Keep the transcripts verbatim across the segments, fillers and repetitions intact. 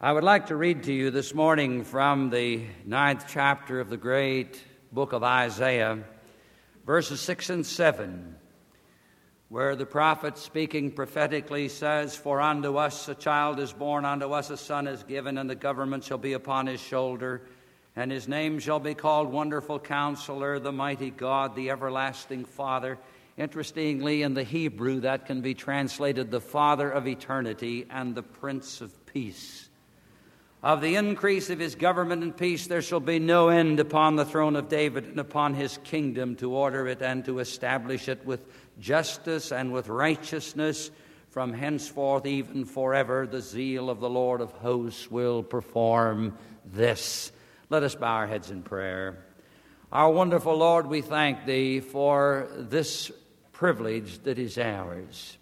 I would like to read to you this morning from the ninth chapter of the great book of Isaiah, verses six and seven, where the prophet, speaking prophetically, says, "For unto us a child is born, unto us a son is given, and the government shall be upon his shoulder, and his name shall be called Wonderful Counselor, the Mighty God, the Everlasting Father." Interestingly, in the Hebrew, that can be translated the Father of Eternity and the Prince of Peace. Of the increase of his government and peace there shall be no end upon the throne of David and upon his kingdom, to order it and to establish it with justice and with righteousness from henceforth even forever. The zeal of the Lord of hosts will perform this. Let us bow our heads in prayer. Our wonderful Lord, we thank Thee for this privilege that is ours.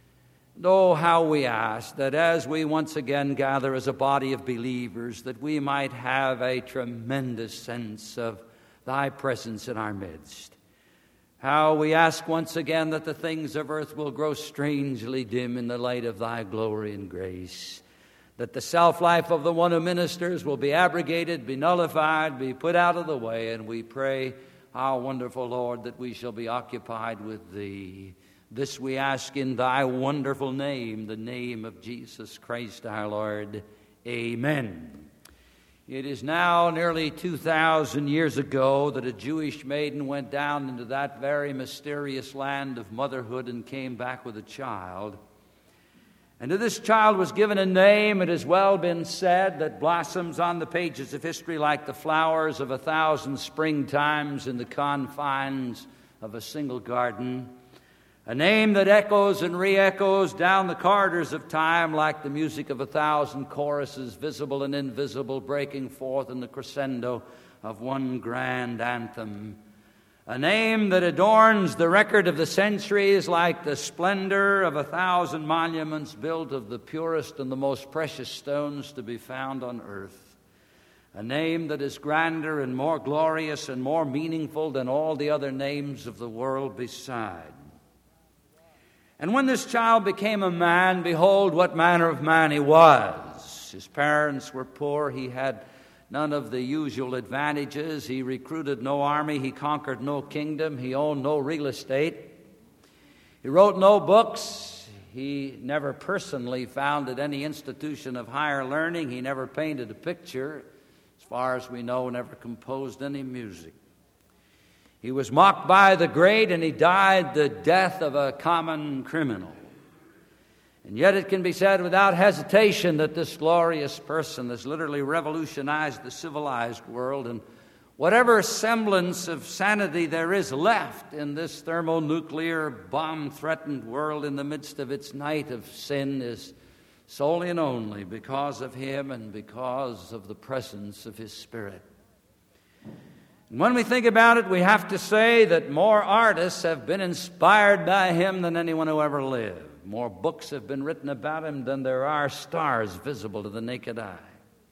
Oh, how we ask that as we once again gather as a body of believers, that we might have a tremendous sense of Thy presence in our midst. How we ask once again that the things of earth will grow strangely dim in the light of Thy glory and grace. That the self-life of the one who ministers will be abrogated, be nullified, be put out of the way. And we pray, our wonderful Lord, that we shall be occupied with Thee. This we ask in Thy wonderful name, the name of Jesus Christ our Lord. Amen. It is now nearly two thousand years ago that a Jewish maiden went down into that very mysterious land of motherhood and came back with a child. And to this child was given a name, it has well been said, that blossoms on the pages of history like the flowers of a thousand springtimes in the confines of a single garden. A name that echoes and re-echoes down the corridors of time like the music of a thousand choruses, visible and invisible, breaking forth in the crescendo of one grand anthem. A name that adorns the record of the centuries like the splendor of a thousand monuments built of the purest and the most precious stones to be found on earth. A name that is grander and more glorious and more meaningful than all the other names of the world beside. And when this child became a man, behold, what manner of man he was. His parents were poor. He had none of the usual advantages. He recruited no army. He conquered no kingdom. He owned no real estate. He wrote no books. He never personally founded any institution of higher learning. He never painted a picture. As far as we know, never composed any music. He was mocked by the great, and he died the death of a common criminal. And yet it can be said without hesitation that this glorious person has literally revolutionized the civilized world, and whatever semblance of sanity there is left in this thermonuclear bomb-threatened world in the midst of its night of sin is solely and only because of him and because of the presence of his Spirit. When we think about it, we have to say that more artists have been inspired by him than anyone who ever lived. More books have been written about him than there are stars visible to the naked eye.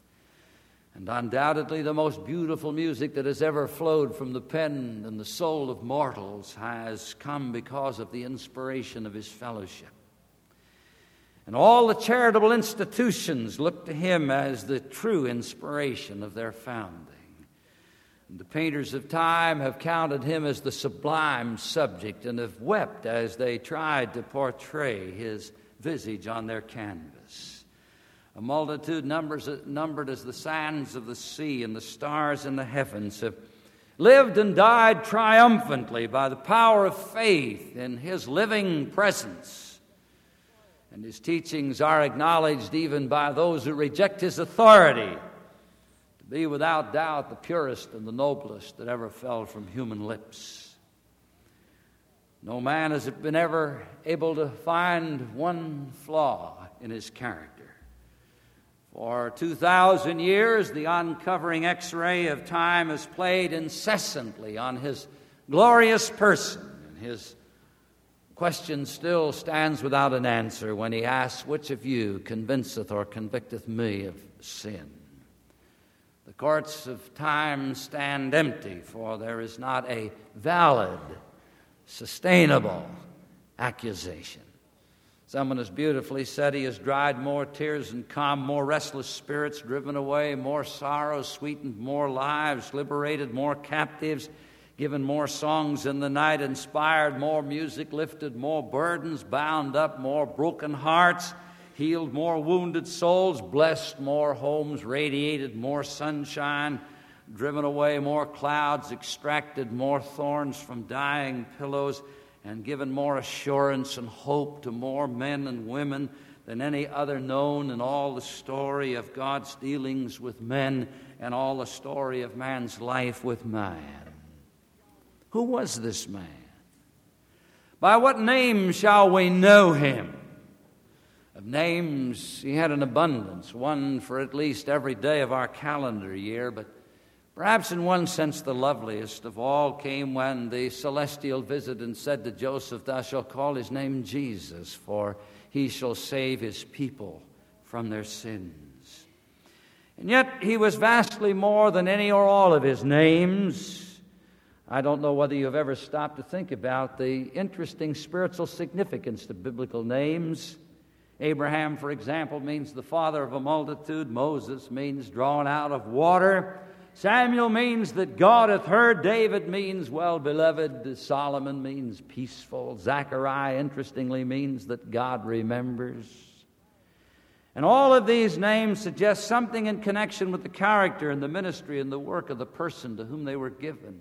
And undoubtedly the most beautiful music that has ever flowed from the pen and the soul of mortals has come because of the inspiration of his fellowship. And all the charitable institutions look to him as the true inspiration of their founding. The painters of time have counted him as the sublime subject and have wept as they tried to portray his visage on their canvas. A multitude numbers, numbered as the sands of the sea and the stars in the heavens have lived and died triumphantly by the power of faith in his living presence. And his teachings are acknowledged even by those who reject his authority be without doubt the purest and the noblest that ever fell from human lips. No man has been ever able to find one flaw in his character. For two thousand years, the uncovering X-ray of time has played incessantly on his glorious person, and his question still stands without an answer when he asks, "Which of you convinceth or convicteth me of sin?" The courts of time stand empty, for there is not a valid, sustainable accusation. Someone has beautifully said he has dried more tears and calmed more restless spirits, driven away more sorrows, sweetened more lives, liberated more captives, given more songs in the night, inspired more music, lifted more burdens, bound up more broken hearts, healed more wounded souls, blessed more homes, radiated more sunshine, driven away more clouds, extracted more thorns from dying pillows, and given more assurance and hope to more men and women than any other known in all the story of God's dealings with men and all the story of man's life with man. Who was this man? By what name shall we know him? Of names he had an abundance, one for at least every day of our calendar year, but perhaps in one sense the loveliest of all came when the celestial visitant said to Joseph, "Thou shalt call his name Jesus, for he shall save his people from their sins." And yet he was vastly more than any or all of his names. I don't know whether you've ever stopped to think about the interesting spiritual significance of biblical names. Abraham, for example, means the father of a multitude. Moses means drawn out of water. Samuel means that God hath heard. David means well-beloved. Solomon means peaceful. Zechariah, interestingly, means that God remembers. And all of these names suggest something in connection with the character and the ministry and the work of the person to whom they were given.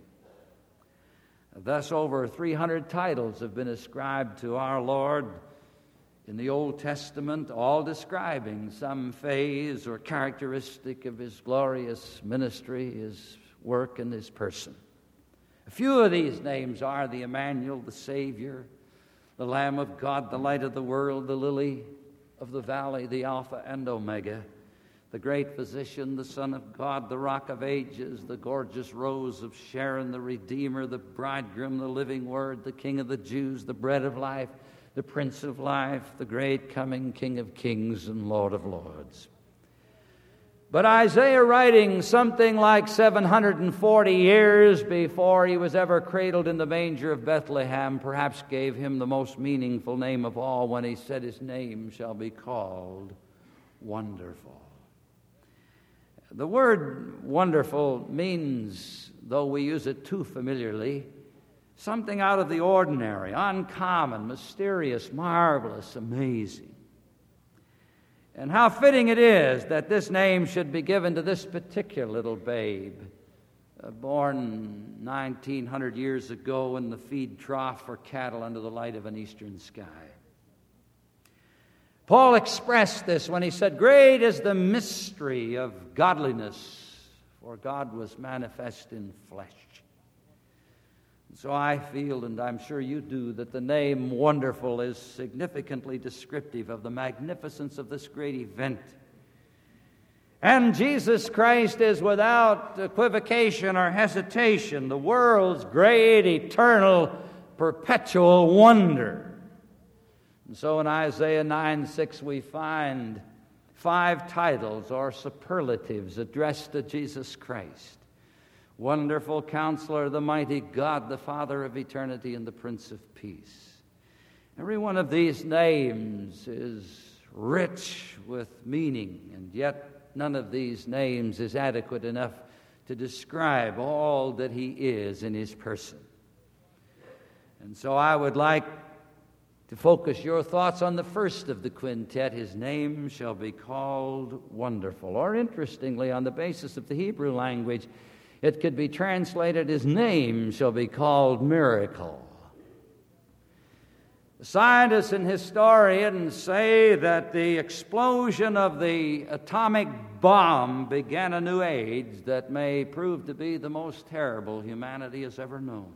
Thus, over three hundred titles have been ascribed to our Lord in the Old Testament, all describing some phase or characteristic of his glorious ministry, his work, and his person. A few of these names are the Emmanuel, the Savior, the Lamb of God, the Light of the World, the Lily of the Valley, the Alpha and Omega, the Great Physician, the Son of God, the Rock of Ages, the gorgeous Rose of Sharon, the Redeemer, the Bridegroom, the Living Word, the King of the Jews, the Bread of Life, the Prince of Life, the great coming King of Kings and Lord of Lords. But Isaiah, writing something like seven hundred forty years before he was ever cradled in the manger of Bethlehem, perhaps gave him the most meaningful name of all when he said, "His name shall be called Wonderful." The word wonderful means, though we use it too familiarly, something out of the ordinary, uncommon, mysterious, marvelous, amazing. And how fitting it is that this name should be given to this particular little babe, uh, born nineteen hundred years ago in the feed trough for cattle under the light of an eastern sky. Paul expressed this when he said, "Great is the mystery of godliness, for God was manifest in flesh." So I feel, and I'm sure you do, that the name Wonderful is significantly descriptive of the magnificence of this great event. And Jesus Christ is without equivocation or hesitation the world's great, eternal, perpetual wonder. And so in Isaiah nine six we find five titles or superlatives addressed to Jesus Christ. Wonderful Counselor, the Mighty God, the Father of eternity, and the Prince of Peace. Every one of these names is rich with meaning, and yet none of these names is adequate enough to describe all that he is in his person. And so I would like to focus your thoughts on the first of the quintet. His name shall be called Wonderful. Or interestingly, on the basis of the Hebrew language, it could be translated, his name shall be called Miracle. Scientists and historians say that the explosion of the atomic bomb began a new age that may prove to be the most terrible humanity has ever known.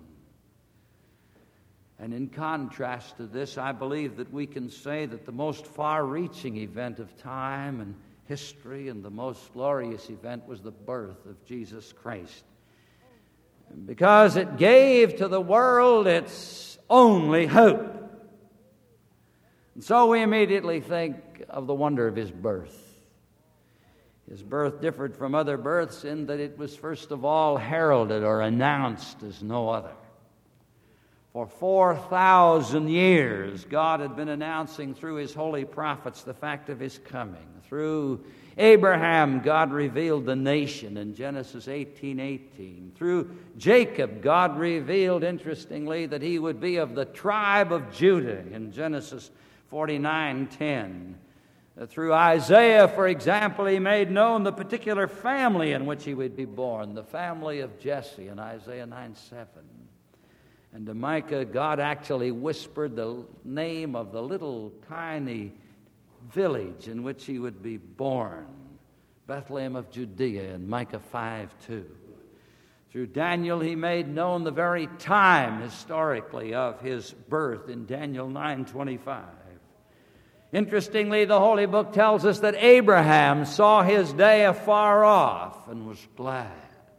And in contrast to this, I believe that we can say that the most far-reaching event of time and history and the most glorious event was the birth of Jesus Christ, because it gave to the world its only hope. And so we immediately think of the wonder of his birth. His birth differed from other births in that it was first of all heralded or announced as no other. For four thousand years, God had been announcing through his holy prophets the fact of his coming. Through Abraham, God revealed the nation in Genesis eighteen eighteen. Through Jacob, God revealed, interestingly, that he would be of the tribe of Judah in Genesis forty-nine ten. Through Isaiah, for example, he made known the particular family in which he would be born, the family of Jesse in Isaiah nine seven. And to Micah, God actually whispered the name of the little tiny village in which he would be born, Bethlehem of Judea in Micah five two. Through Daniel, he made known the very time historically of his birth in Daniel nine twenty-five. Interestingly, the Holy Book tells us that Abraham saw his day afar off and was glad.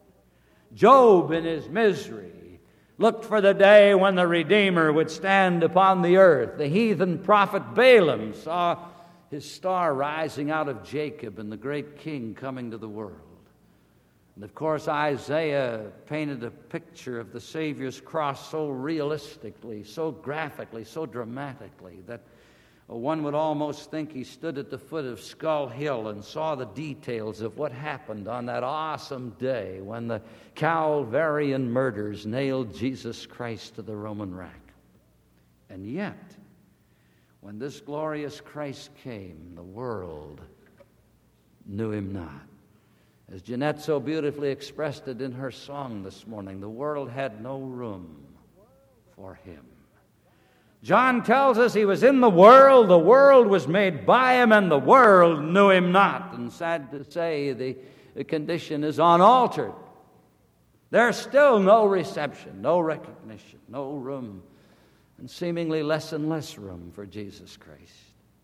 Job, in his misery, looked for the day when the Redeemer would stand upon the earth. The heathen prophet Balaam saw his star rising out of Jacob and the great king coming to the world. And of course, Isaiah painted a picture of the Savior's cross so realistically, so graphically, so dramatically that one would almost think he stood at the foot of Skull Hill and saw the details of what happened on that awesome day when the Calvarian murders nailed Jesus Christ to the Roman rack. And yet, when this glorious Christ came, the world knew him not. As Jeanette so beautifully expressed it in her song this morning, the world had no room for him. John tells us he was in the world, the world was made by him, and the world knew him not. And sad to say, the, the condition is unaltered. There's still no reception, no recognition, no room, and seemingly less and less room for Jesus Christ.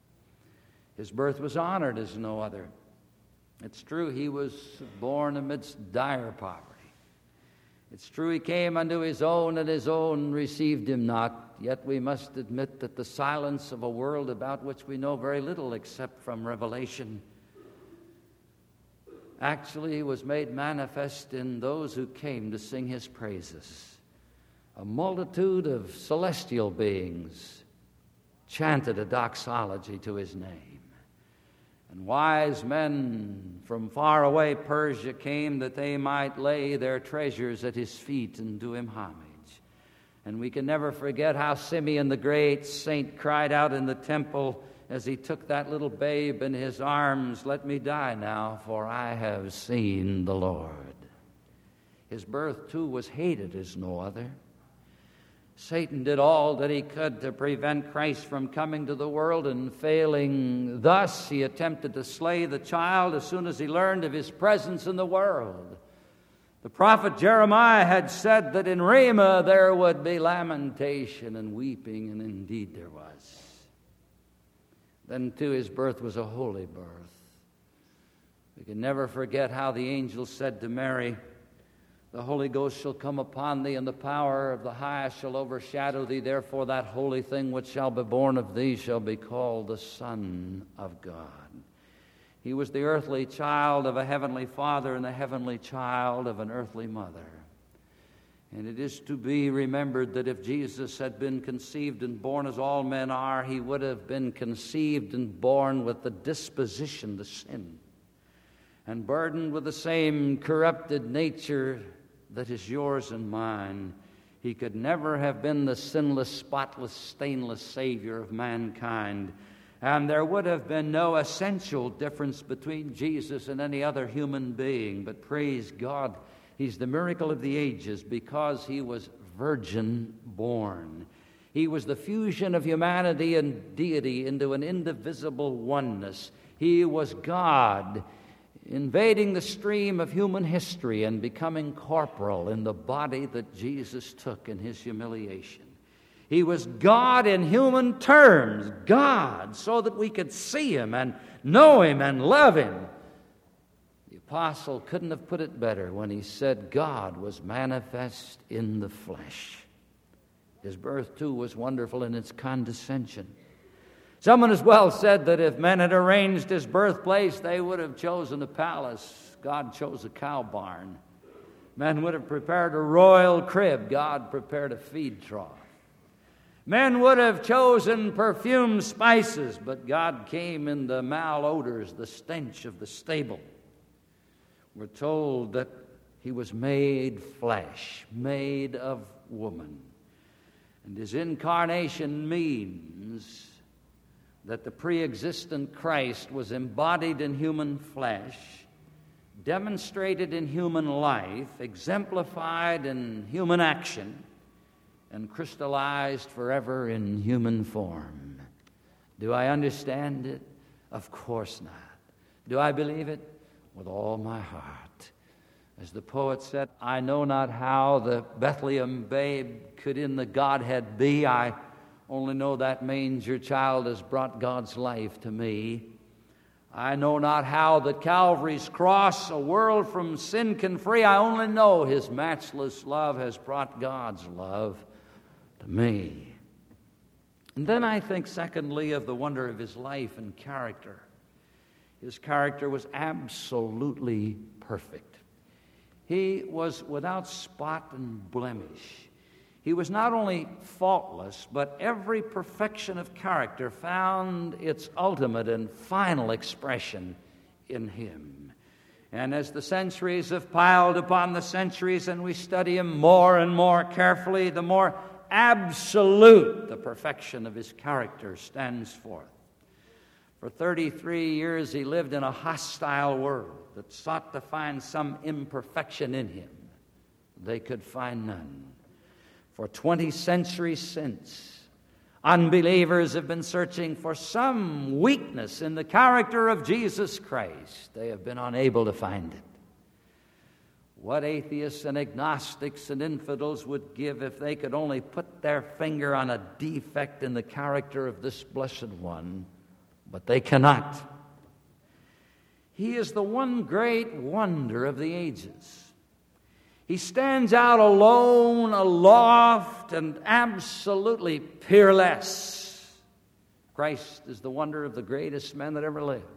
His birth was honored as no other. It's true he was born amidst dire poverty. It's true he came unto his own, and his own received him not. Yet we must admit that the silence of a world about which we know very little except from Revelation actually was made manifest in those who came to sing his praises. A multitude of celestial beings chanted a doxology to his name. And wise men from far away Persia came that they might lay their treasures at his feet and do him homage. And we can never forget how Simeon the great saint cried out in the temple as he took that little babe in his arms, "Let me die now, for I have seen the Lord." His birth, too, was hated as no other. Satan did all that he could to prevent Christ from coming to the world, and failing thus, he attempted to slay the child as soon as he learned of his presence in the world. The prophet Jeremiah had said that in Ramah there would be lamentation and weeping, and indeed there was. Then, too, his birth was a holy birth. We can never forget how the angel said to Mary, "The Holy Ghost shall come upon thee, and the power of the highest shall overshadow thee. Therefore that holy thing which shall be born of thee shall be called the Son of God." He was the earthly child of a heavenly father and the heavenly child of an earthly mother. And it is to be remembered that if Jesus had been conceived and born as all men are, he would have been conceived and born with the disposition to sin, and burdened with the same corrupted nature that is yours and mine. He could never have been the sinless, spotless, stainless Savior of mankind. And there would have been no essential difference between Jesus and any other human being. But praise God, he's the miracle of the ages because he was virgin born. He was the fusion of humanity and deity into an indivisible oneness. He was God, invading the stream of human history and becoming corporal in the body that Jesus took in his humiliation. He was God in human terms, God, so that we could see him and know him and love him. The apostle couldn't have put it better when he said God was manifest in the flesh. His birth, too, was wonderful in its condescension. Someone has well said that if men had arranged his birthplace, they would have chosen a palace. God chose a cow barn. Men would have prepared a royal crib. God prepared a feed trough. Men would have chosen perfumed spices, but God came in the malodors, the stench of the stable. We're told that he was made flesh, made of woman. And his incarnation means that the pre-existent Christ was embodied in human flesh, demonstrated in human life, exemplified in human action, and crystallized forever in human form. Do I understand it? Of course not. Do I believe it? With all my heart. As the poet said, I know not how the Bethlehem babe could in the Godhead be. I only know that manger child has brought God's life to me. I know not how that Calvary's cross a world from sin can free. I only know his matchless love has brought God's love to me. And then I think, secondly, of the wonder of his life and character. His character was absolutely perfect. He was without spot and blemish. He was not only faultless, but every perfection of character found its ultimate and final expression in him. And as the centuries have piled upon the centuries and we study him more and more carefully, the more absolute the perfection of his character stands forth. For thirty-three years he lived in a hostile world that sought to find some imperfection in him. They could find none. For twenty centuries since, unbelievers have been searching for some weakness in the character of Jesus Christ. They have been unable to find it. What atheists and agnostics and infidels would give if they could only put their finger on a defect in the character of this blessed one, but they cannot. He is the one great wonder of the ages. He stands out alone, aloft, and absolutely peerless. Christ is the wonder of the greatest men that ever lived.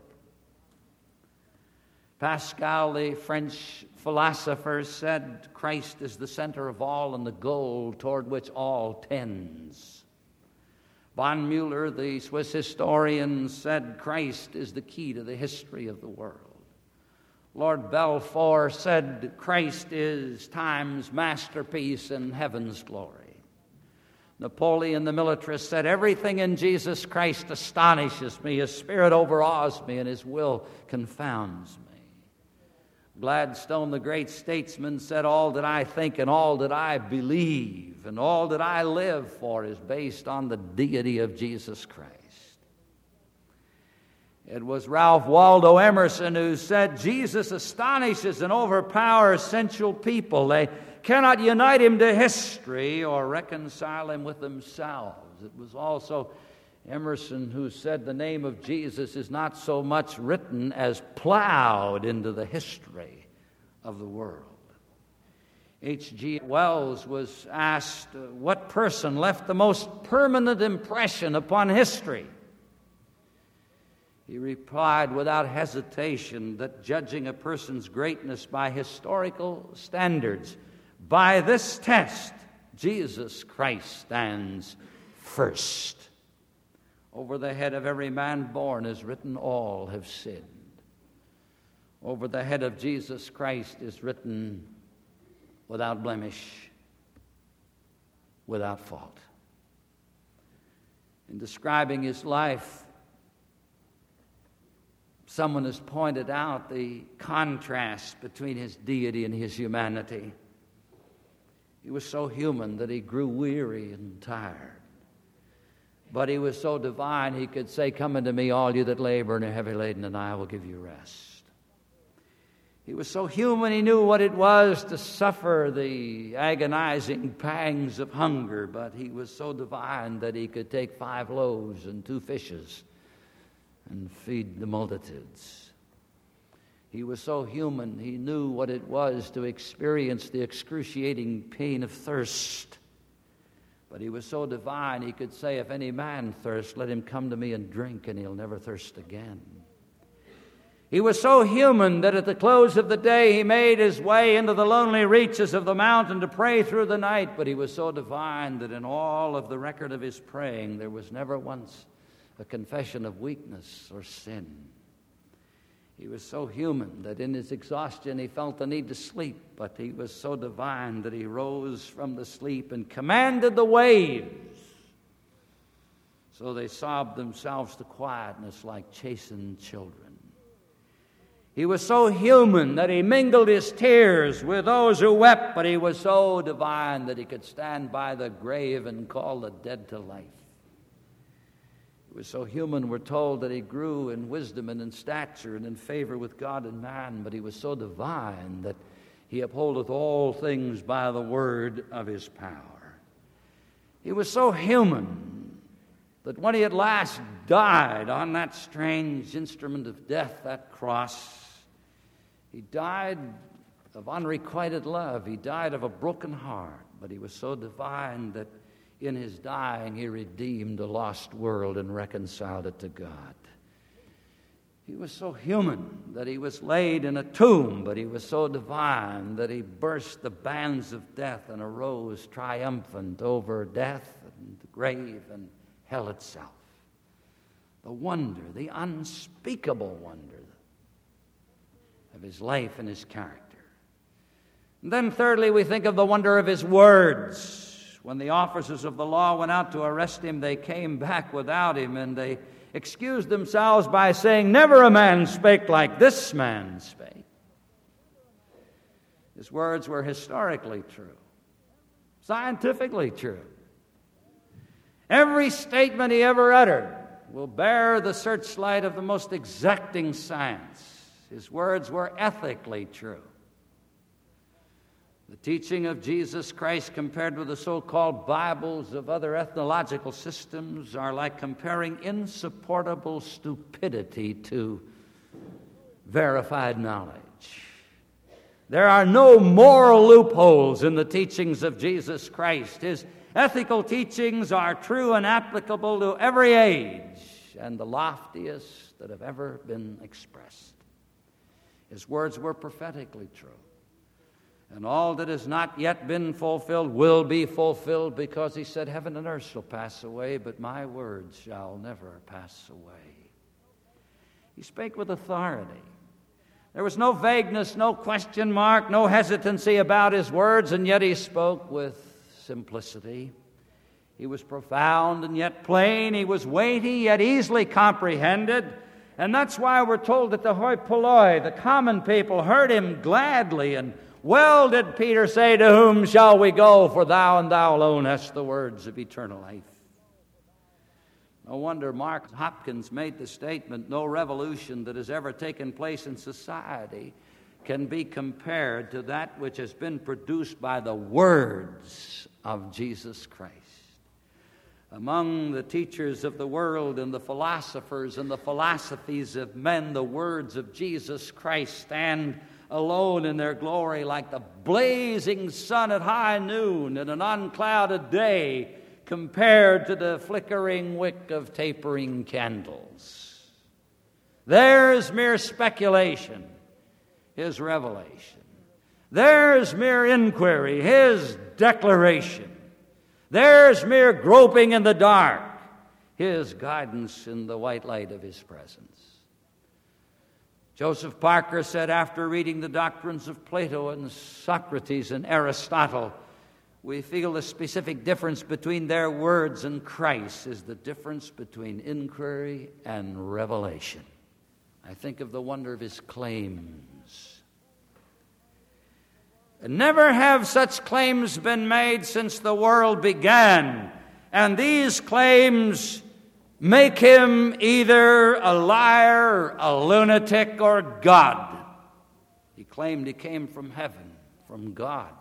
Pascal, the French philosopher, said Christ is the center of all and the goal toward which all tends. Von Müller, the Swiss historian, said Christ is the key to the history of the world. Lord Balfour said Christ is time's masterpiece and heaven's glory. Napoleon the militarist said everything in Jesus Christ astonishes me, his spirit overawes me, and his will confounds me. Gladstone, the great statesman, said all that I think and all that I believe and all that I live for is based on the deity of Jesus Christ. It was Ralph Waldo Emerson who said, Jesus astonishes and overpowers sensual people. They cannot unite him to history or reconcile him with themselves. It was also Emerson who said the name of Jesus is not so much written as plowed into the history of the world. H G Wells was asked uh, what person left the most permanent impression upon history. He replied without hesitation that judging a person's greatness by historical standards, by this test, Jesus Christ stands first. Over the head of every man born is written, all have sinned. Over the head of Jesus Christ is written, without blemish, without fault. In describing his life, someone has pointed out the contrast between his deity and his humanity. He was so human that he grew weary and tired. But he was so divine, he could say, come unto me, all you that labor and are heavy laden, and I will give you rest. He was so human, he knew what it was to suffer the agonizing pangs of hunger, but he was so divine that he could take five loaves and two fishes and feed the multitudes. He was so human, he knew what it was to experience the excruciating pain of thirst. But he was so divine, he could say, if any man thirst, let him come to me and drink, and he'll never thirst again. He was so human that at the close of the day he made his way into the lonely reaches of the mountain to pray through the night. But he was so divine that in all of the record of his praying, there was never once a confession of weakness or sin. He was so human that in his exhaustion he felt the need to sleep, but he was so divine that he rose from the sleep and commanded the waves. So they sobbed themselves to quietness like chastened children. He was so human that he mingled his tears with those who wept, but he was so divine that he could stand by the grave and call the dead to life. He was so human, we're told, that he grew in wisdom and in stature and in favor with God and man, but he was so divine that he upholdeth all things by the word of his power. He was so human that when he at last died on that strange instrument of death, that cross, he died of unrequited love. He died of a broken heart, but he was so divine that in his dying he redeemed a lost world and reconciled it to God. He was so human that he was laid in a tomb, but he was so divine that he burst the bands of death and arose triumphant over death and the grave and hell itself. The wonder, the unspeakable wonder of his life and his character. And then thirdly, we think of the wonder of his words. When the officers of the law went out to arrest him, they came back without him, and they excused themselves by saying, "Never a man spake like this man spake." His words were historically true, scientifically true. Every statement he ever uttered will bear the searchlight of the most exacting science. His words were ethically true. The teaching of Jesus Christ compared with the so-called Bibles of other ethnological systems are like comparing insupportable stupidity to verified knowledge. There are no moral loopholes in the teachings of Jesus Christ. His ethical teachings are true and applicable to every age and the loftiest that have ever been expressed. His words were prophetically true. And all that has not yet been fulfilled will be fulfilled, because he said, "Heaven and earth shall pass away, but my words shall never pass away." He spake with authority. There was no vagueness, no question mark, no hesitancy about his words, and yet he spoke with simplicity. He was profound and yet plain. He was weighty yet easily comprehended. And that's why we're told that the hoi polloi, the common people, heard him gladly. And well did Peter say, "To whom shall we go? For thou and thou alone hast the words of eternal life." No wonder Mark Hopkins made the statement, "No revolution that has ever taken place in society can be compared to that which has been produced by the words of Jesus Christ." Among the teachers of the world and the philosophers and the philosophies of men, the words of Jesus Christ stand alone in their glory like the blazing sun at high noon in an unclouded day compared to the flickering wick of tapering candles. There's mere speculation, his revelation. There's mere inquiry, his declaration. There's mere groping in the dark, his guidance in the white light of his presence. Joseph Parker said, after reading the doctrines of Plato and Socrates and Aristotle, we feel the specific difference between their words and Christ is the difference between inquiry and revelation. I think of the wonder of his claims. Never have such claims been made since the world began, and these claims make him either a liar, a lunatic, or God. He claimed he came from heaven, from God.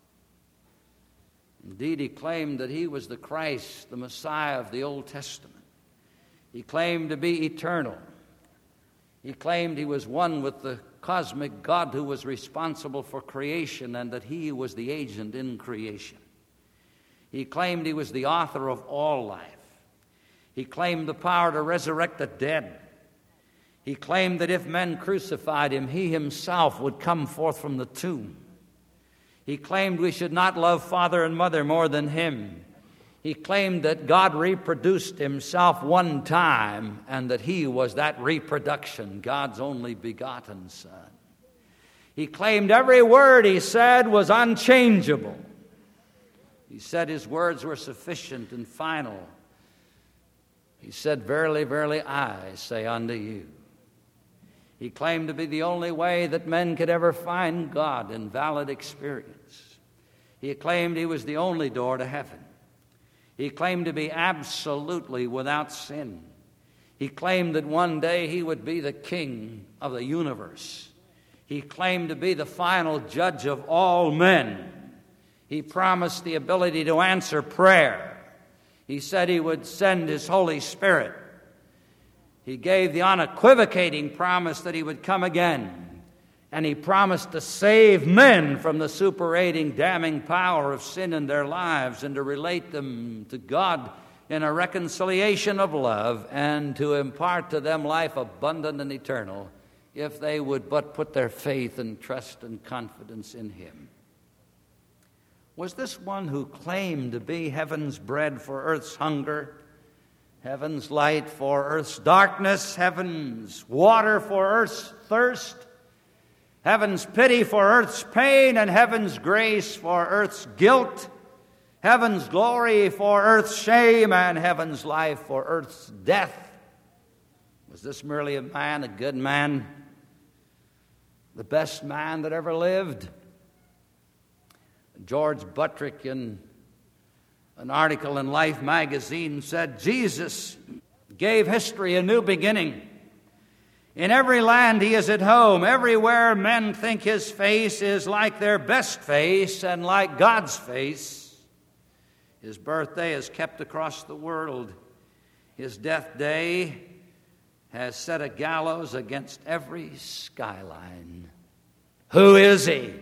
Indeed, he claimed that he was the Christ, the Messiah of the Old Testament. He claimed to be eternal. He claimed he was one with the cosmic God who was responsible for creation, and that he was the agent in creation. He claimed he was the author of all life. He claimed the power to resurrect the dead. He claimed that if men crucified him, he himself would come forth from the tomb. He claimed we should not love father and mother more than him. He claimed that God reproduced himself one time and that he was that reproduction, God's only begotten Son. He claimed every word he said was unchangeable. He said his words were sufficient and final. He said, "Verily, verily, I say unto you." He claimed to be the only way that men could ever find God in valid experience. He claimed he was the only door to heaven. He claimed to be absolutely without sin. He claimed that one day he would be the king of the universe. He claimed to be the final judge of all men. He promised the ability to answer prayer. He said he would send his Holy Spirit. He gave the unequivocating promise that he would come again. And he promised to save men from the superating, damning power of sin in their lives and to relate them to God in a reconciliation of love and to impart to them life abundant and eternal if they would but put their faith and trust and confidence in him. Was this one who claimed to be heaven's bread for earth's hunger, heaven's light for earth's darkness, heaven's water for earth's thirst, heaven's pity for earth's pain, and heaven's grace for earth's guilt, heaven's glory for earth's shame, and heaven's life for earth's death? Was this merely a man, a good man, the best man that ever lived? George Buttrick, in an article in Life magazine, said, "Jesus gave history a new beginning. In every land he is at home. Everywhere men think his face is like their best face and like God's face. His birthday is kept across the world. His death day has set a gallows against every skyline. Who is he?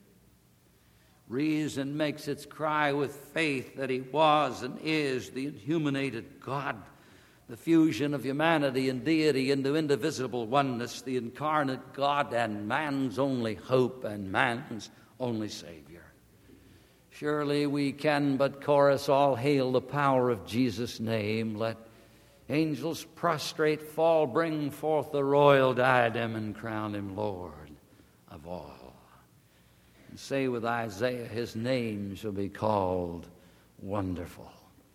Reason makes its cry with faith that he was and is the inhumated God, the fusion of humanity and deity into indivisible oneness, the incarnate God and man's only hope and man's only Savior. Surely we can but chorus, all hail the power of Jesus' name. Let angels prostrate fall, bring forth the royal diadem and crown him Lord of all. And say with Isaiah, his name shall be called Wonderful.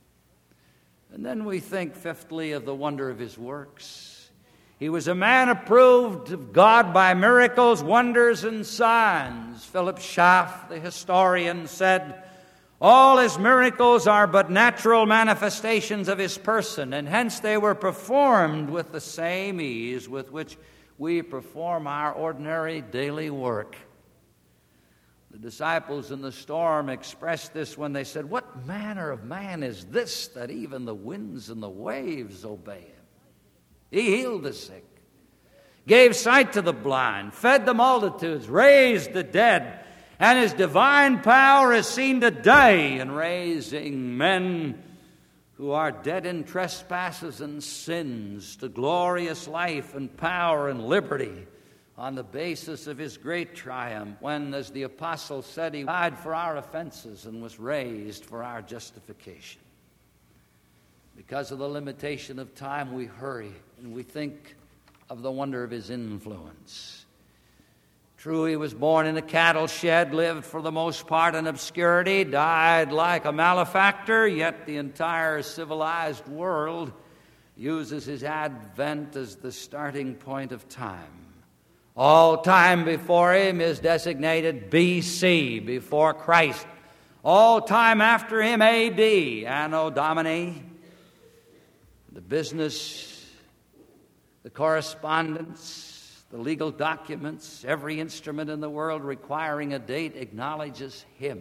And then we think, fifthly, of the wonder of his works. He was a man approved of God by miracles, wonders, and signs. Philip Schaff, the historian, said, all his miracles are but natural manifestations of his person, and hence they were performed with the same ease with which we perform our ordinary daily work. The disciples in the storm expressed this when they said, what manner of man is this that even the winds and the waves obey him? He healed the sick, gave sight to the blind, fed the multitudes, raised the dead, and his divine power is seen today in raising men who are dead in trespasses and sins to glorious life and power and liberty, on the basis of his great triumph when, as the apostle said, he died for our offenses and was raised for our justification. Because of the limitation of time, we hurry and we think of the wonder of his influence. True, he was born in a cattle shed, lived for the most part in obscurity, died like a malefactor, yet the entire civilized world uses his advent as the starting point of time. All time before him is designated B C, before Christ. All time after him, A D, Anno Domini. The business, the correspondence, the legal documents, every instrument in the world requiring a date acknowledges him.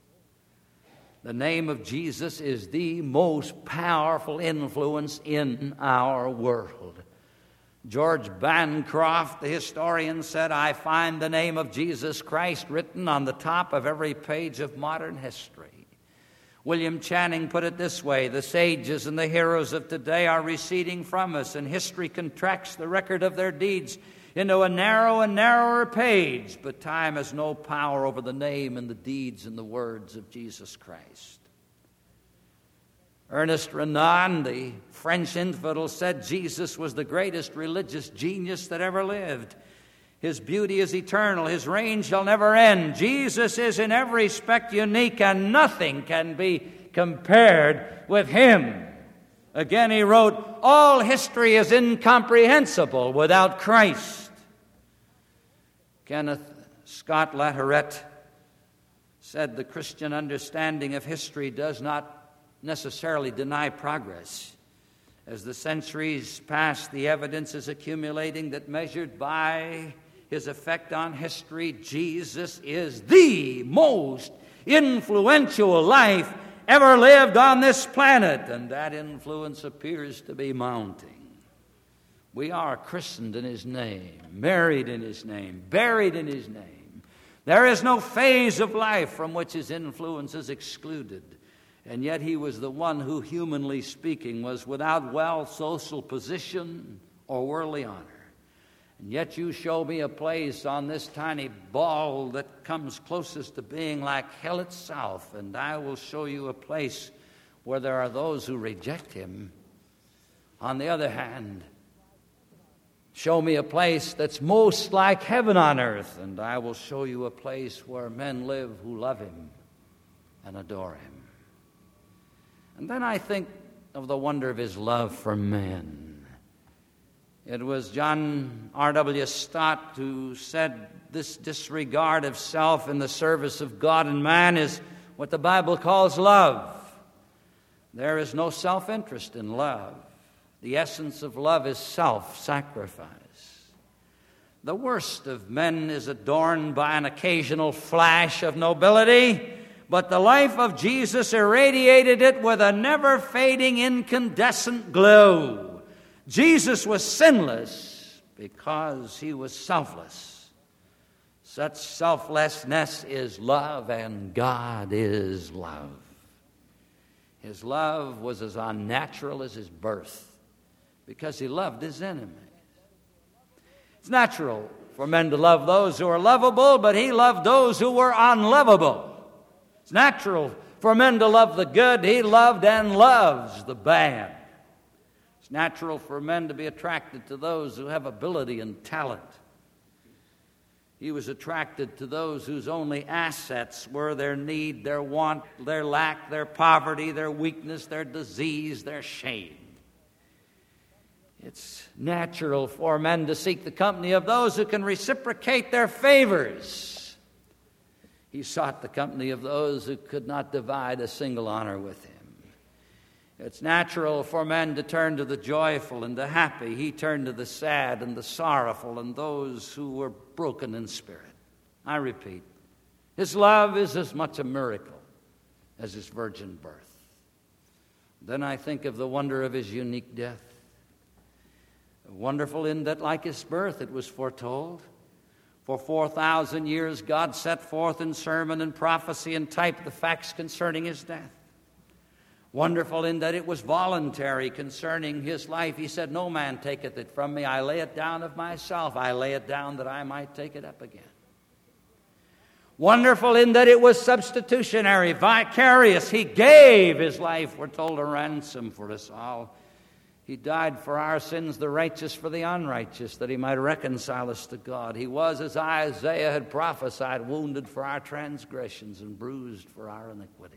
The name of Jesus is the most powerful influence in our world. George Bancroft, the historian, said, I find the name of Jesus Christ written on the top of every page of modern history. William Channing put it this way: the sages and the heroes of today are receding from us, and history contracts the record of their deeds into a narrow and narrower page, but time has no power over the name and the deeds and the words of Jesus Christ. Ernest Renan, the French infidel, said Jesus was the greatest religious genius that ever lived. His beauty is eternal. His reign shall never end. Jesus is in every respect unique, and nothing can be compared with him. Again, he wrote, all history is incomprehensible without Christ. Kenneth Scott Latourette said the Christian understanding of history does not necessarily deny progress. As the centuries pass, the evidence is accumulating that, measured by his effect on history, Jesus is the most influential life ever lived on this planet, and that influence appears to be mounting. We are christened in his name, married in his name, buried in his name. There is no phase of life from which his influence is excluded. And yet he was the one who, humanly speaking, was without wealth, social position, or worldly honor. And yet you show me a place on this tiny ball that comes closest to being like hell itself, and I will show you a place where there are those who reject him. On the other hand, show me a place that's most like heaven on earth, and I will show you a place where men live who love him and adore him. And then I think of the wonder of his love for men. It was John R W Stott who said this disregard of self in the service of God and man is what the Bible calls love. There is no self-interest in love. The essence of love is self-sacrifice. The worst of men is adorned by an occasional flash of nobility, but the life of Jesus irradiated it with a never-fading incandescent glow. Jesus was sinless because he was selfless. Such selflessness is love, and God is love. His love was as unnatural as his birth because he loved his enemies. It's natural for men to love those who are lovable, but he loved those who were unlovable. It's natural for men to love the good. He loved and loves the bad. It's natural for men to be attracted to those who have ability and talent. He was attracted to those whose only assets were their need, their want, their lack, their poverty, their weakness, their disease, their shame. It's natural for men to seek the company of those who can reciprocate their favors. He sought the company of those who could not divide a single honor with him. It's natural for men to turn to the joyful and the happy. He turned to the sad and the sorrowful and those who were broken in spirit. I repeat, his love is as much a miracle as his virgin birth. Then I think of the wonder of his unique death. Wonderful in that, like his birth, it was foretold. For four thousand years, God set forth in sermon and prophecy and type the facts concerning his death. Wonderful in that it was voluntary concerning his life. He said, no man taketh it from me. I lay it down of myself. I lay it down that I might take it up again. Wonderful in that it was substitutionary, vicarious. He gave his life, we're told, a ransom for us all. He died for our sins, the righteous for the unrighteous, that he might reconcile us to God. He was, as Isaiah had prophesied, wounded for our transgressions and bruised for our iniquities.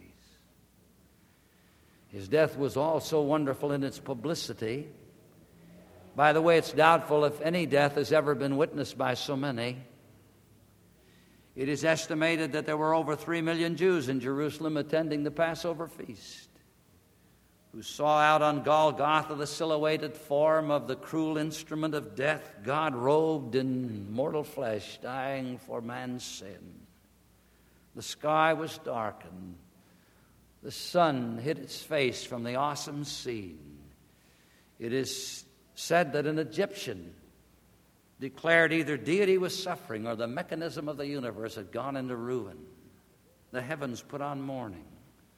His death was also wonderful in its publicity. By the way, it's doubtful if any death has ever been witnessed by so many. It is estimated that there were over three million Jews in Jerusalem attending the Passover feast, who saw out on Golgotha the silhouetted form of the cruel instrument of death, God robed in mortal flesh, dying for man's sin. The sky was darkened. The sun hid its face from the awesome scene. It is said that an Egyptian declared either deity was suffering or the mechanism of the universe had gone into ruin. The heavens put on mourning.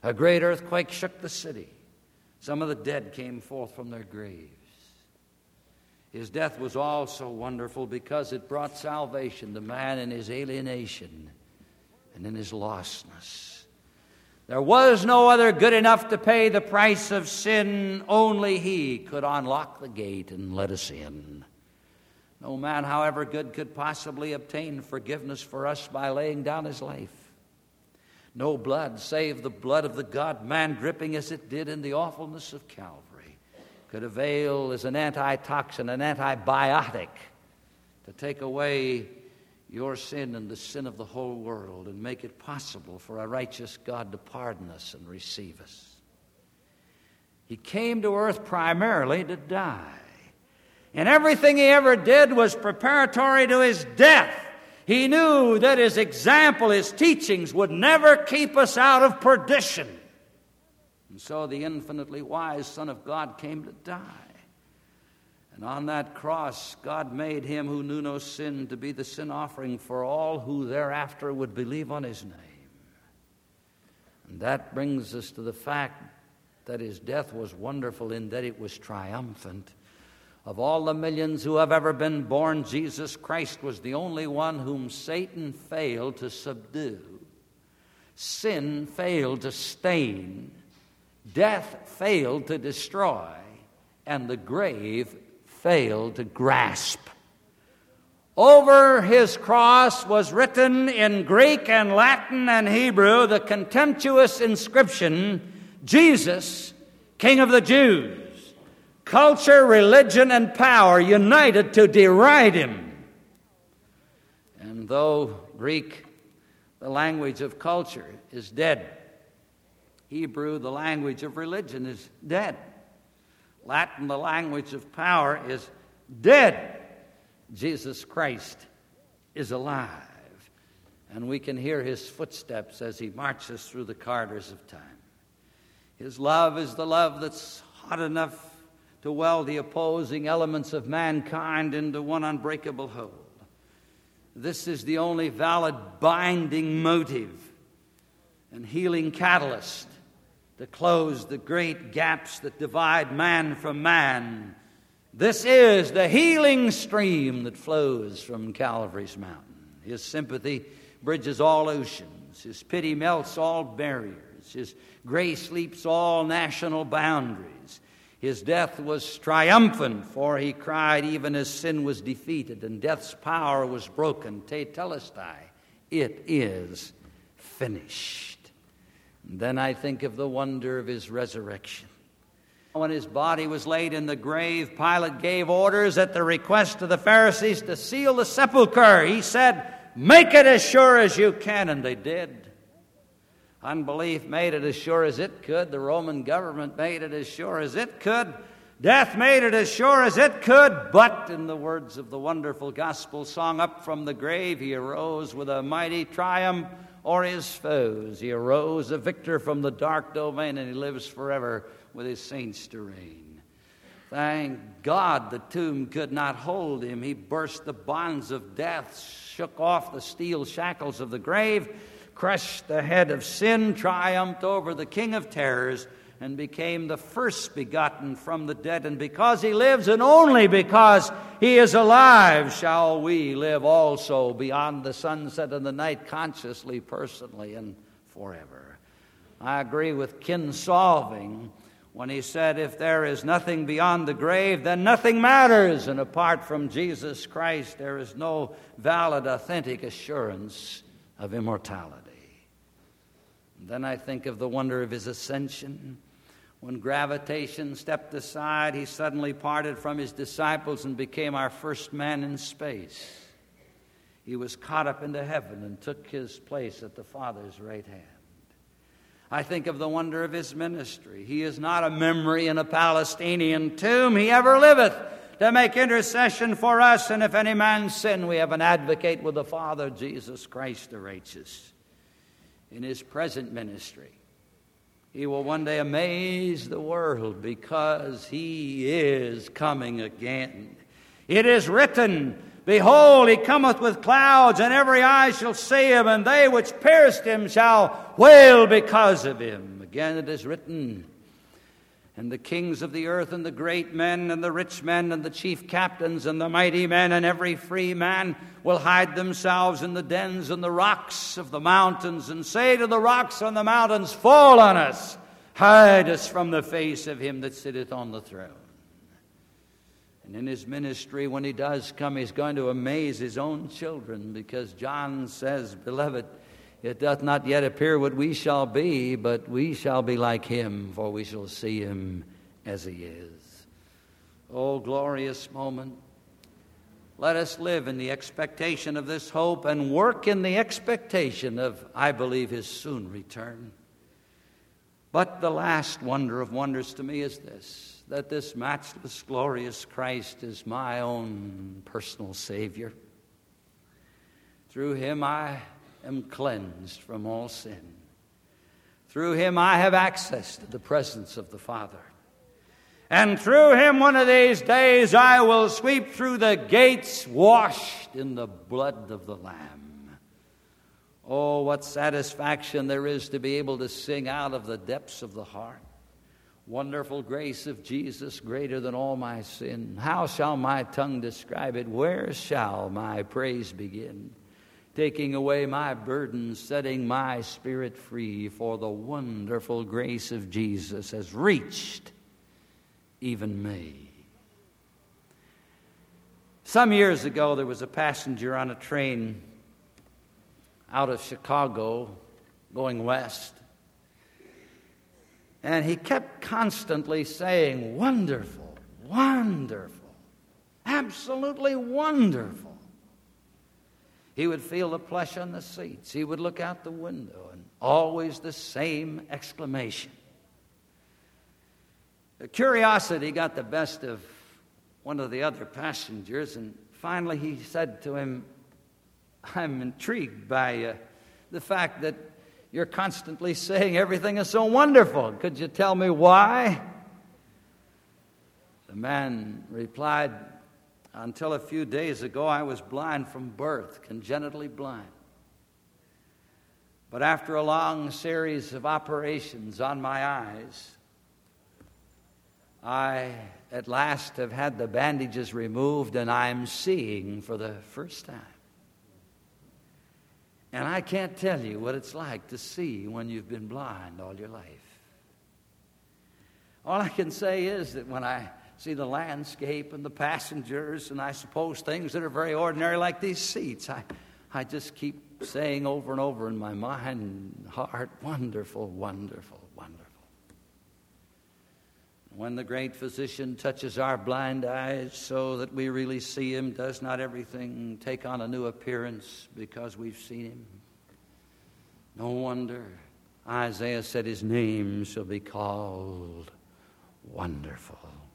A great earthquake shook the city. Some of the dead came forth from their graves. His death was also wonderful because it brought salvation to man in his alienation and in his lostness. There was no other good enough to pay the price of sin. Only He could unlock the gate and let us in. No man, however good, could possibly obtain forgiveness for us by laying down his life. No blood, save the blood of the God-man, dripping as it did in the awfulness of Calvary, could avail as an antitoxin, an antibiotic, to take away your sin and the sin of the whole world and make it possible for a righteous God to pardon us and receive us. He came to earth primarily to die. And everything He ever did was preparatory to His death. He knew that His example, His teachings, would never keep us out of perdition. And so the infinitely wise Son of God came to die. And on that cross, God made Him who knew no sin to be the sin offering for all who thereafter would believe on His name. And that brings us to the fact that His death was wonderful in that it was triumphant. Of all the millions who have ever been born, Jesus Christ was the only one whom Satan failed to subdue. Sin failed to stain. Death failed to destroy. And the grave failed to grasp. Over His cross was written in Greek and Latin and Hebrew the contemptuous inscription, Jesus, King of the Jews. Culture, religion, and power united to deride Him. And though Greek, the language of culture, is dead, Hebrew, the language of religion, is dead. Latin, the language of power, is dead. Jesus Christ is alive. And we can hear His footsteps as He marches through the corridors of time. His love is the love that's hot enough to weld the opposing elements of mankind into one unbreakable whole. This is the only valid binding motive and healing catalyst to close the great gaps that divide man from man. This is the healing stream that flows from Calvary's mountain. His sympathy bridges all oceans. His pity melts all barriers. His grace leaps all national boundaries. His death was triumphant, for He cried even as sin was defeated and death's power was broken. Tetelestai, it is finished. And then I think of the wonder of His resurrection. When His body was laid in the grave, Pilate gave orders at the request of the Pharisees to seal the sepulchre. He said, "Make it as sure as you can," and they did. Unbelief made it as sure as it could. The Roman government made it as sure as it could. Death made it as sure as it could. But in the words of the wonderful gospel song, up from the grave He arose with a mighty triumph o'er His foes. He arose a victor from the dark domain, and He lives forever with His saints to reign. Thank God the tomb could not hold Him. He burst the bonds of death, shook off the steel shackles of the grave, crushed the head of sin, triumphed over the king of terrors, and became the first begotten from the dead. And because He lives, and only because He is alive, shall we live also beyond the sunset and the night, consciously, personally, and forever. I agree with Kinsolving when he said, if there is nothing beyond the grave, then nothing matters. And apart from Jesus Christ, there is no valid, authentic assurance of immortality. And then I think of the wonder of His ascension. When gravitation stepped aside, He suddenly parted from His disciples and became our first man in space. He was caught up into heaven and took His place at the Father's right hand. I think of the wonder of His ministry. He is not a memory in a Palestinian tomb. He ever liveth to make intercession for us. And if any man sin, we have an advocate with the Father, Jesus Christ the righteous. In His present ministry, He will one day amaze the world because He is coming again. It is written, behold, He cometh with clouds, and every eye shall see Him, and they which pierced Him shall wail because of Him. Again it is written, and the kings of the earth and the great men and the rich men and the chief captains and the mighty men and every free man will hide themselves in the dens and the rocks of the mountains and say to the rocks on the mountains, fall on us, hide us from the face of him that sitteth on the throne. And in his ministry, when he does come, he's going to amaze his own children, because John says, beloved, it doth not yet appear what we shall be, but we shall be like him, for we shall see him as he is. Oh, glorious moment. Let us live in the expectation of this hope and work in the expectation of, I believe, his soon return. But the last wonder of wonders to me is this, that this matchless, glorious Christ is my own personal Savior. Through him I am cleansed from all sin. Through him I have access to the presence of the Father. And through him one of these days I will sweep through the gates washed in the blood of the Lamb. Oh, what satisfaction there is to be able to sing out of the depths of the heart, wonderful grace of Jesus, greater than all my sin. How shall my tongue describe it? Where shall my praise begin? Taking away my burdens, setting my spirit free, for the wonderful grace of Jesus has reached even me. Some years ago, there was a passenger on a train out of Chicago going west, and he kept constantly saying, wonderful, wonderful, absolutely wonderful. He would feel the plush on the seats. He would look out the window, and always the same exclamation. The curiosity got the best of one of the other passengers, and finally he said to him, I'm intrigued by uh, the fact that you're constantly saying everything is so wonderful. Could you tell me why? The man replied, until a few days ago, I was blind from birth, congenitally blind. But after a long series of operations on my eyes, I at last have had the bandages removed, and I'm seeing for the first time. And I can't tell you what it's like to see when you've been blind all your life. All I can say is that when I see the landscape and the passengers, and I suppose things that are very ordinary like these seats, I, I just keep saying over and over in my mind and heart, wonderful, wonderful, wonderful. When the great physician touches our blind eyes so that we really see him, does not everything take on a new appearance because we've seen him? No wonder Isaiah said his name shall be called Wonderful.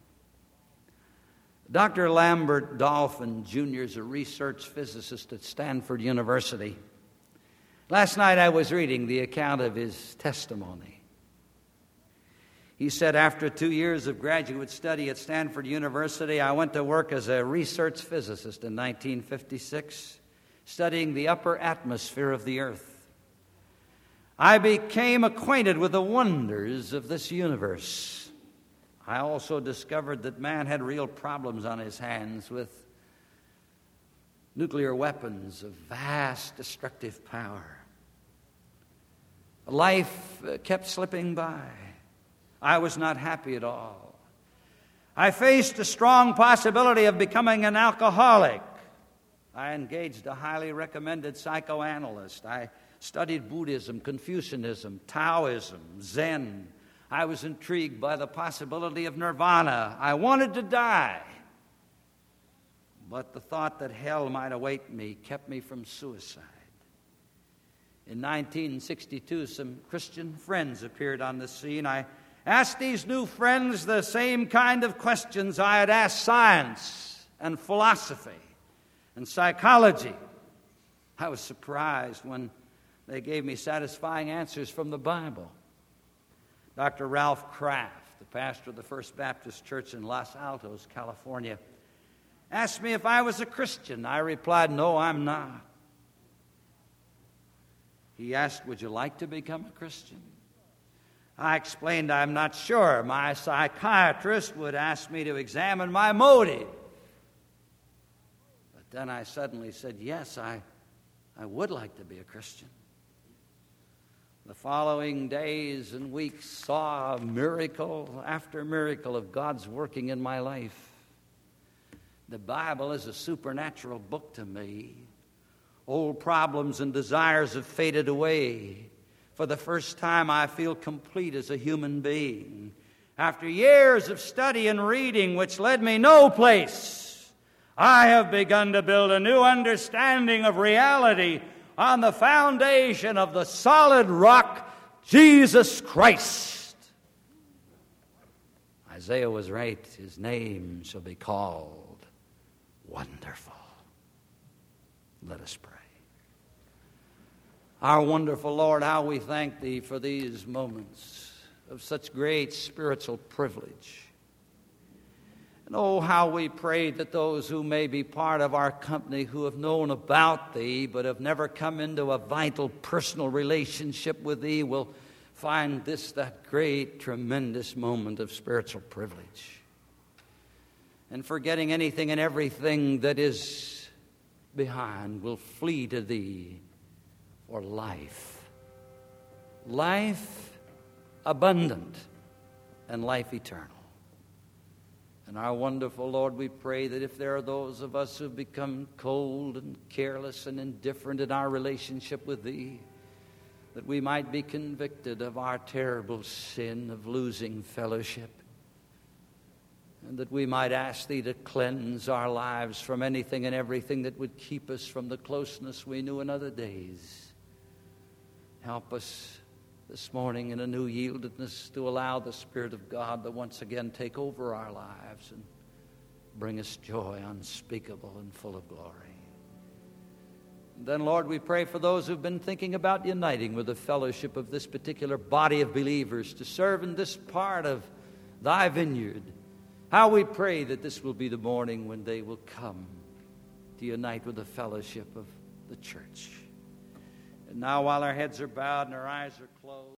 Doctor Lambert Dolphin Junior is a research physicist at Stanford University. Last night I was reading the account of his testimony. He said, after two years of graduate study at Stanford University, I went to work as a research physicist in nineteen fifty-six, studying the upper atmosphere of the earth. I became acquainted with the wonders of this universe. I also discovered that man had real problems on his hands with nuclear weapons of vast destructive power. Life kept slipping by. I was not happy at all. I faced a strong possibility of becoming an alcoholic. I engaged a highly recommended psychoanalyst. I studied Buddhism, Confucianism, Taoism, Zen. I was intrigued by the possibility of nirvana. I wanted to die. But the thought that hell might await me kept me from suicide. In nineteen sixty-two, some Christian friends appeared on the scene. I asked these new friends the same kind of questions I had asked science and philosophy and psychology. I was surprised when they gave me satisfying answers from the Bible. Doctor Ralph Kraft, the pastor of the First Baptist Church in Los Altos, California, asked me if I was a Christian. I replied, no, I'm not. He asked, would you like to become a Christian? I explained I'm not sure. My psychiatrist would ask me to examine my motive. But then I suddenly said, yes, I, I would like to be a Christian. The following days and weeks saw miracle after miracle of God's working in my life. The Bible is a supernatural book to me. Old problems and desires have faded away. For the first time, I feel complete as a human being. After years of study and reading, which led me no place, I have begun to build a new understanding of reality on the foundation of the solid rock, Jesus Christ. Isaiah was right. His name shall be called Wonderful. Let us pray. Our wonderful Lord, how we thank Thee for these moments of such great spiritual privilege. And oh, how we pray that those who may be part of our company who have known about Thee but have never come into a vital personal relationship with Thee will find this that great, tremendous moment of spiritual privilege. And forgetting anything and everything that is behind will flee to Thee for life. Life abundant and life eternal. And our wonderful Lord, we pray that if there are those of us who have become cold and careless and indifferent in our relationship with Thee, that we might be convicted of our terrible sin of losing fellowship, and that we might ask Thee to cleanse our lives from anything and everything that would keep us from the closeness we knew in other days. Help us this morning in a new yieldedness to allow the Spirit of God to once again take over our lives and bring us joy unspeakable and full of glory. And then, Lord, we pray for those who've been thinking about uniting with the fellowship of this particular body of believers to serve in this part of Thy vineyard. How we pray that this will be the morning when they will come to unite with the fellowship of the church. And now, while our heads are bowed and our eyes are closed,